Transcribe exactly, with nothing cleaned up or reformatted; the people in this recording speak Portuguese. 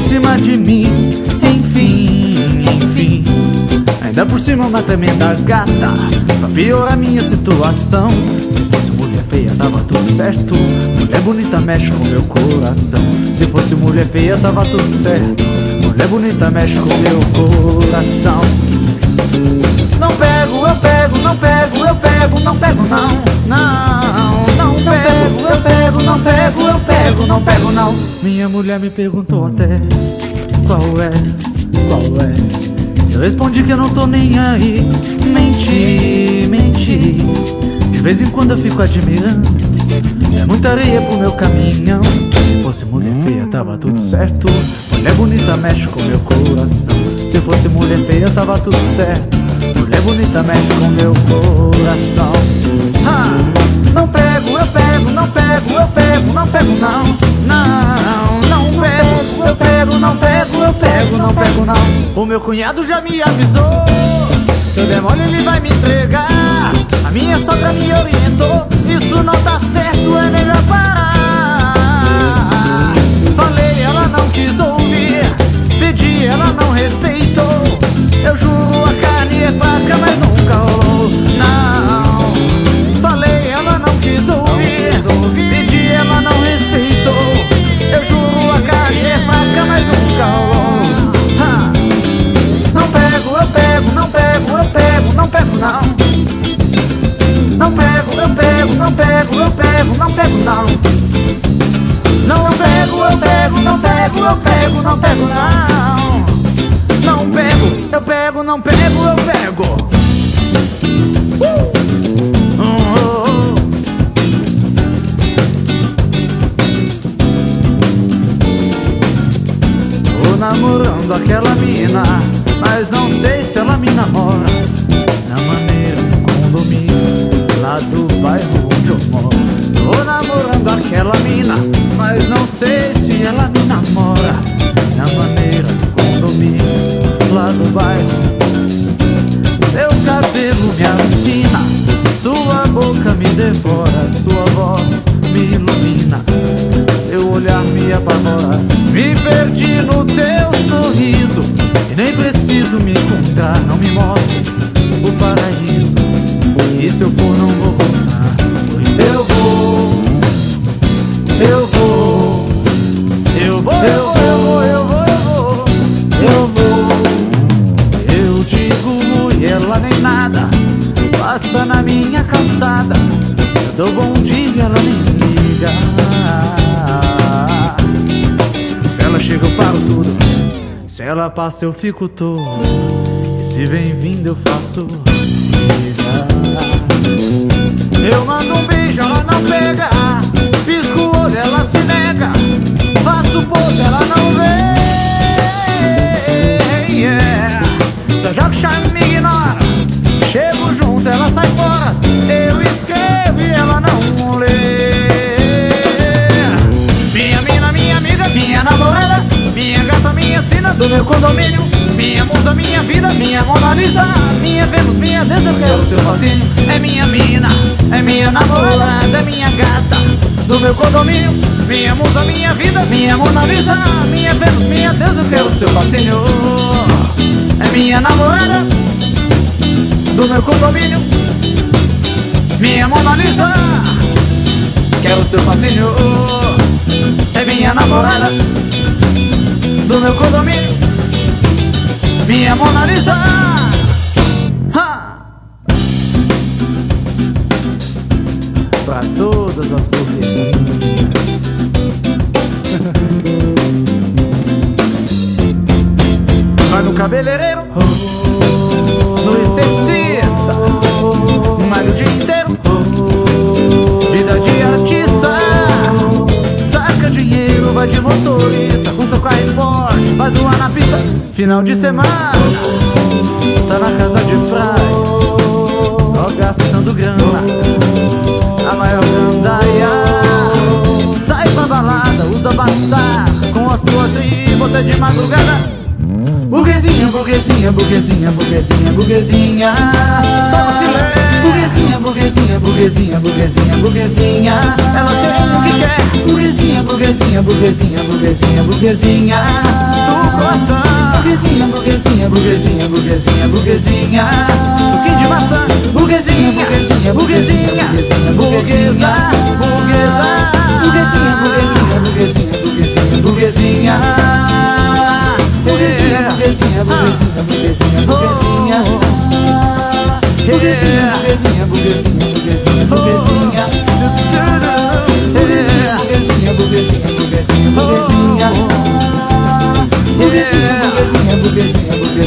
cima de mim. Enfim, enfim, ainda por cima uma tremenda gata, pra piorar minha situação. Se fosse mulher feia tava tudo certo, mulher bonita mexe com meu coração. Se fosse mulher feia tava tudo certo, mulher bonita mexe com meu coração. Não pego, eu pego, não pego, eu pego, não pego não. Não, não pego, eu pego, não pego, eu pego, não pego não. Minha mulher me perguntou até qual é, qual é. Eu respondi que eu não tô nem aí. Menti, menti. De vez em quando eu fico admirando, é muita areia pro meu caminhão. Se fosse mulher feia tava tudo certo, mulher bonita mexe com meu coração. Se fosse mulher feia tava tudo certo, mulher bonita mexe com meu coração. Ha! Não pego, eu pego, não pego, eu pego, não pego não. Não, não pego, eu pego, não pego, eu pego, não pego não. O meu cunhado já me avisou, se eu der mole ele vai me entregar. A minha sogra me orientou, isso não tá certo, é melhor parar. Falei, ela não quis ouvir, pedi, ela não respeitou. Eu juro, a carne é fraca, mas nunca rolou. Não, falei, ela não quis ouvir, pedi, ela não respeitou. Eu juro, a carne é fraca, mas nunca rolou. Ha! Não pego, eu pego, não pego, eu pego, não pego não. Não pego, eu pego, não pego, eu pego, não pego não. Não eu pego, eu pego, não pego, eu pego, não pego não. Não pego, eu pego, não pego, eu pego. Uh! Oh, oh, oh. Tô namorando aquela mina, mas não sei se ela me namora. Na maneira do condomínio, lá do bairro onde eu moro. Tô namorando aquela mina, mas não sei se ela me namora. Na maneira do condomínio, lá do bairro. Seu cabelo me alucina, sua boca me devora, sua voz me ilumina, seu olhar me apavora. Me perdi no teu sorriso e nem preciso me encontrar. Não me mostre o paraíso, e se eu for não vou voltar. Pois eu vou, eu vou, eu vou, eu vou, eu vou, eu vou, eu vou. Eu digo ui, ela nem nada, passa na minha calçada. Eu dou bom dia, ela nem liga. Se ela chega eu paro tudo, se ela passa eu fico todo, e se vem vindo eu faço liga. Eu mando um beijo, ela não pega, pisco o olho, ela se nega, faço pose, ela não vê. Yeah. Se eu jogo chave me ignora, chego junto, ela sai fora. Eu escrevo e ela não lê. Minha mina, minha amiga, minha namorada, minha gata, minha sina do meu condomínio. Minha musa, minha vida, minha Mona Lisa, minha Vênus, minha Deus, eu quero seu fascínio. É minha mina, é minha namorada, é minha gata do meu condomínio. Minha musa, minha vida, minha Mona Lisa, minha Vênus, minha Deus, eu quero seu fascínio. É minha namorada do meu condomínio, minha Mona Lisa, quero seu fascínio. É minha namorada do meu condomínio, minha Mona Lisa. Ha! Pra todas as burguesias. Vai no cabeleireiro, no esteticista, malha o dia inteiro, vida de artista. Saca dinheiro, vai de motorista, com seu carro esporte, vai zoar na pista. Final de semana, tá na casa de praia, só gastando grana, a maior gandaia. Sai pra balada, usa bastar, com a sua tribo até de madrugada. Burguesinha, burguesinha, burguesinha, burguesinha, burguesinha, só no filé. Burguesinha, burguesinha, burguesinha, burguesinha, burguesinha, ela tem o que quer. Burguesinha, burguesinha, burguesinha, burguesinha, burguesinha. situação. Burguesinha, burguesinha, burguesinha, burguesinha, burguesinha. Suquinho de maçã. Burguesinha, burguesinha, burguesinha, burguesinha, burguesinha. Burguesa, Burguesinha, burguesinha, burguesinha, burguesinha, burguesinha. Burguesinha, burguesinha, burguesinha, burguesinha, burguesinha. Burguesinha, burguesinha, burguesinha, burguesinha, burguesinha. Burguesinha, burguesinha, burguesinha, burguesinha, burguesinha. Burguesinha, burguesinha, burguesinha, burguesinha.